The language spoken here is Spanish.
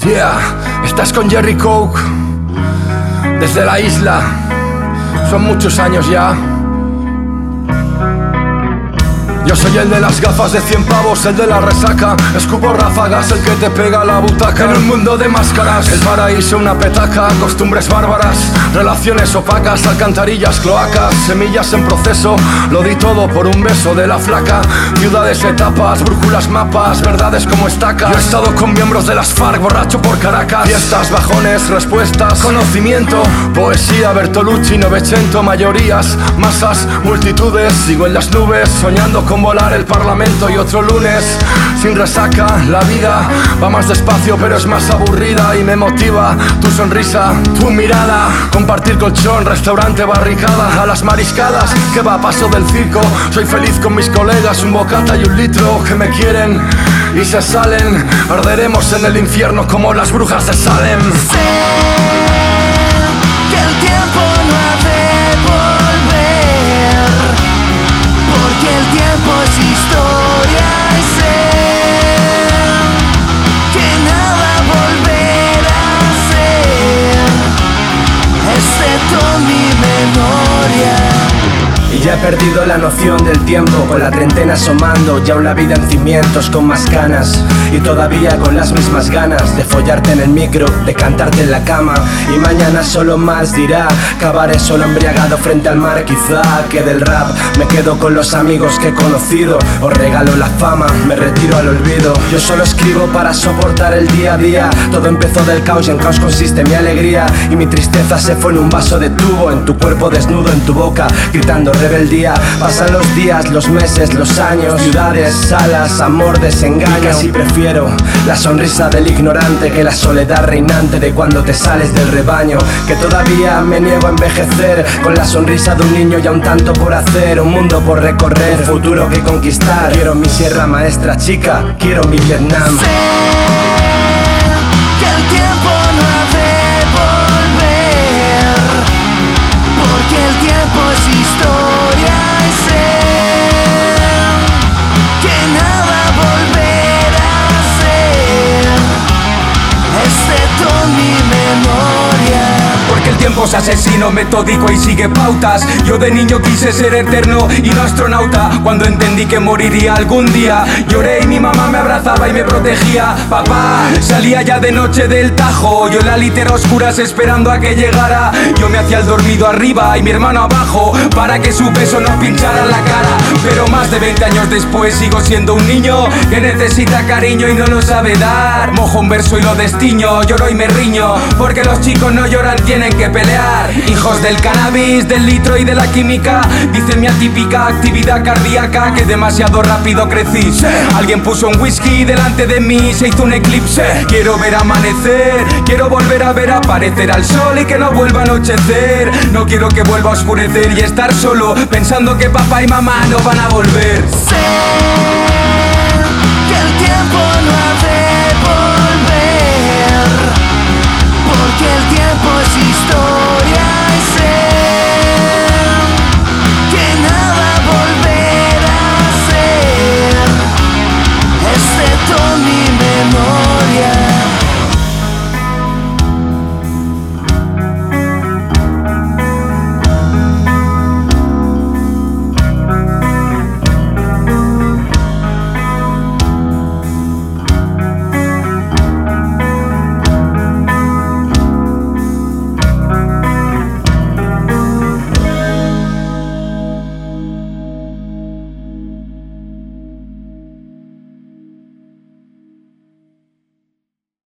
Yeah, estás con Jerry Coke desde la isla. Son muchos años ya. Yo soy el de las gafas de 100 pavos, el de la resaca. Escupo ráfagas, el que te pega la butaca. En un mundo de máscaras, el paraíso una petaca. Costumbres bárbaras, relaciones opacas. Alcantarillas, cloacas, semillas en proceso. Lo di todo por un beso de la flaca. Ciudades, etapas, brújulas, mapas. Verdades como estacas. Yo he estado con miembros de las FARC, borracho por Caracas. Fiestas, bajones, respuestas, conocimiento. Poesía, Bertolucci, Novecento. Mayorías, masas, multitudes. Sigo en las nubes, soñando con volar el parlamento. Y otro lunes, sin resaca. La vida va más despacio pero es más aburrida. Y me motiva tu sonrisa, tu mirada. Compartir colchón, restaurante, barricada. A las mariscadas, que va a paso del circo. Soy feliz con mis colegas, un bocata y un litro. Que me quieren y se salen. Arderemos en el infierno como las brujas de Salem. Sé que el tiempo no ha de volver, porque el tiempo es historia, y sé que nada volverá a ser, excepto mi memoria. Y ya he perdido la noción del tiempo, con la treintena asomando, ya una vida en cimientos con más canas. Y todavía con las mismas ganas de follarte en el micro, de cantarte en la cama. Y mañana solo más dirá, acabaré solo embriagado frente al mar. Quizá que del rap me quedo con los amigos que he conocido. Os regalo la fama, me retiro al olvido. Yo solo escribo para soportar el día a día. Todo empezó del caos y en caos consiste mi alegría. Y mi tristeza se fue en un vaso de tubo, en tu cuerpo desnudo, en tu boca, gritando rebeldía. Pasan los días, los meses, los años, ciudades, salas, amor, desengaño. Y casi prefiero la sonrisa del ignorante que la soledad reinante de cuando te sales del rebaño. Que todavía me niego a envejecer con la sonrisa de un niño y aún tanto por hacer. Un mundo por recorrer, un futuro que conquistar. Quiero mi Sierra Maestra, chica, quiero mi Vietnam. Sé que el tiempo no ha de volver, porque el tiempo es historia, y sé que nada volverá a ser, excepto mi memoria. Porque el tiempo es asesino, metódico y sigue pautas. Yo de niño quise ser eterno y no astronauta. Cuando entendí que moriría algún día, lloré y mi mamá me abrazaba y me protegía. Papá salía ya de noche del Tajo, yo en la litera oscuras esperando a que llegara. Yo me hacía el dormido arriba y mi hermano abajo, para que su beso no pinchara la cara. Pero más de 20 años después sigo siendo un niño que necesita cariño y no lo sabe dar. Mojo un verso y lo destiño, lloro y me riño, porque los chicos no lloran, tienen que pelear. Hijos del cannabis, del litro y de la química. Dice mi atípica actividad cardíaca que demasiado rápido crecí. Alguien puso un whisky delante de mí, se hizo un eclipse. Quiero ver amanecer, quiero volver a ver aparecer al sol y que no vuelva a anochecer. No quiero que vuelva a oscurecer y estar solo pensando que papá y mamá no van a volver. Sé